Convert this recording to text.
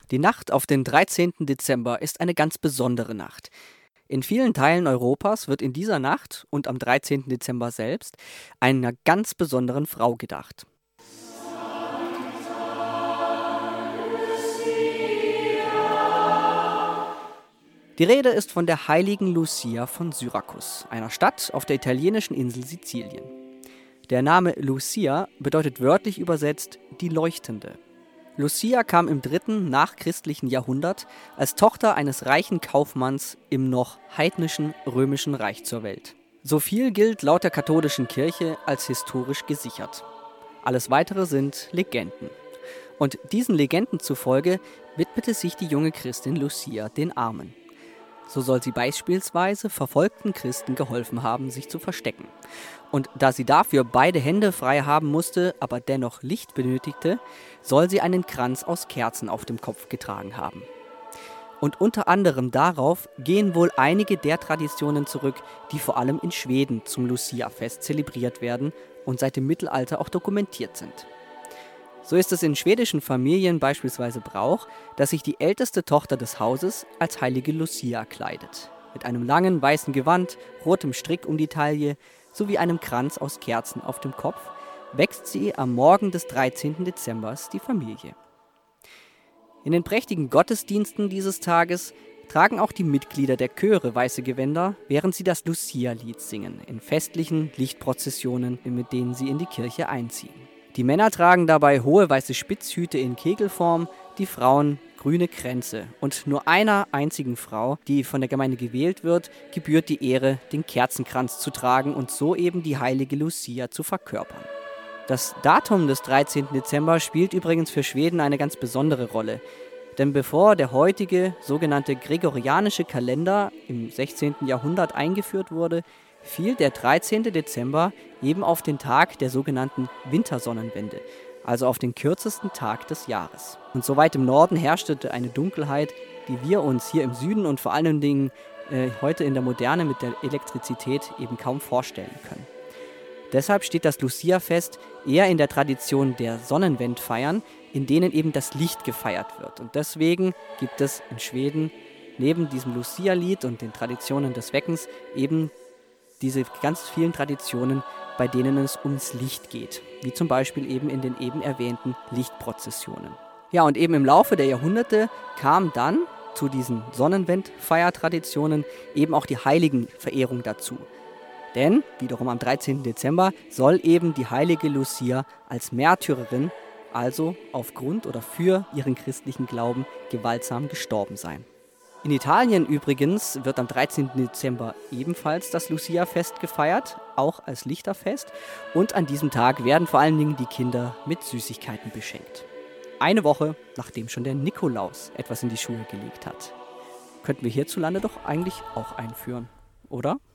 Die Nacht auf den 13. Dezember ist eine ganz besondere Nacht. In vielen Teilen Europas wird in dieser Nacht und am 13. Dezember selbst einer ganz besonderen Frau gedacht. Die Rede ist von der heiligen Lucia von Syrakus, einer Stadt auf der italienischen Insel Sizilien. Der Name Lucia bedeutet wörtlich übersetzt die Leuchtende. Lucia kam im 3. nachchristlichen Jahrhundert als Tochter eines reichen Kaufmanns im noch heidnischen Römischen Reich zur Welt. So viel gilt laut der katholischen Kirche als historisch gesichert. Alles weitere sind Legenden. Und diesen Legenden zufolge widmete sich die junge Christin Lucia den Armen. So soll sie beispielsweise verfolgten Christen geholfen haben, sich zu verstecken. Und da sie dafür beide Hände frei haben musste, aber dennoch Licht benötigte, soll sie einen Kranz aus Kerzen auf dem Kopf getragen haben. Und unter anderem darauf gehen wohl einige der Traditionen zurück, die vor allem in Schweden zum Lucia-Fest zelebriert werden und seit dem Mittelalter auch dokumentiert sind. So ist es in schwedischen Familien beispielsweise Brauch, dass sich die älteste Tochter des Hauses als heilige Lucia kleidet. Mit einem langen weißen Gewand, rotem Strick um die Taille sowie einem Kranz aus Kerzen auf dem Kopf wächst sie am Morgen des 13. Dezembers die Familie. In den prächtigen Gottesdiensten dieses Tages tragen auch die Mitglieder der Chöre weiße Gewänder, während sie das Lucia-Lied singen, in festlichen Lichtprozessionen, mit denen sie in die Kirche einziehen. Die Männer tragen dabei hohe weiße Spitzhüte in Kegelform, die Frauen grüne Kränze. Und nur einer einzigen Frau, die von der Gemeinde gewählt wird, gebührt die Ehre, den Kerzenkranz zu tragen und so eben die heilige Lucia zu verkörpern. Das Datum des 13. Dezember spielt übrigens für Schweden eine ganz besondere Rolle. Denn bevor der heutige sogenannte gregorianische Kalender im 16. Jahrhundert eingeführt wurde, fiel der 13. Dezember eben auf den Tag der sogenannten Wintersonnenwende, also auf den kürzesten Tag des Jahres. Und so weit im Norden herrschte eine Dunkelheit, die wir uns hier im Süden und vor allen Dingen heute in der Moderne mit der Elektrizität eben kaum vorstellen können. Deshalb steht das Lucia-Fest eher in der Tradition der Sonnenwendfeiern, in denen eben das Licht gefeiert wird. Und deswegen gibt es in Schweden neben diesem Lucia-Lied und den Traditionen des Weckens eben diese ganz vielen Traditionen, bei denen es ums Licht geht, wie zum Beispiel eben in den eben erwähnten Lichtprozessionen. Ja, und eben im Laufe der Jahrhunderte kam dann zu diesen Sonnenwendfeiertraditionen eben auch die Heiligenverehrung dazu. Denn, wiederum am 13. Dezember, soll eben die heilige Lucia als Märtyrerin, also aufgrund oder für ihren christlichen Glauben, gewaltsam gestorben sein. In Italien übrigens wird am 13. Dezember ebenfalls das Lucia-Fest gefeiert, auch als Lichterfest. Und an diesem Tag werden vor allen Dingen die Kinder mit Süßigkeiten beschenkt. Eine Woche, nachdem schon der Nikolaus etwas in die Schuhe gelegt hat. Könnten wir hierzulande doch eigentlich auch einführen, oder?